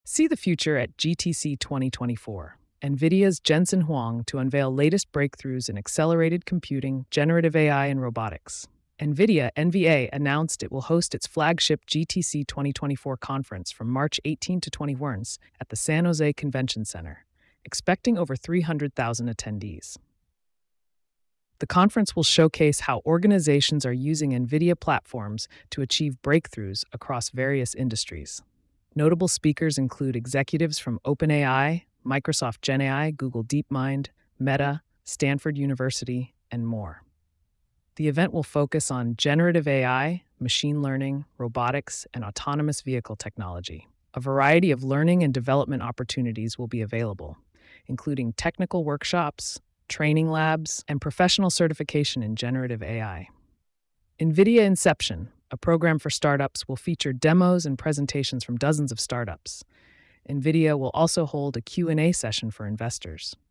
See the future at GTC 2024. NVIDIA's Jensen Huang to unveil latest breakthroughs in accelerated computing, generative AI, and robotics. NVIDIA NVA announced it will host its flagship GTC 2024 conference from March 18 to 21 at the San Jose Convention Center, expecting over 300,000 attendees. The conference will showcase how organizations are using NVIDIA platforms to achieve breakthroughs across various industries. Notable speakers include executives from OpenAI, Microsoft GenAI, Google DeepMind, Meta, Stanford University, and more. The event will focus on generative AI, machine learning, robotics, and autonomous vehicle technology. A variety of learning and development opportunities will be available, including technical workshops, training labs, and professional certification in generative AI. NVIDIA Inception, a program for startups, will feature demos and presentations from dozens of startups. NVIDIA will also hold a Q&A session for investors.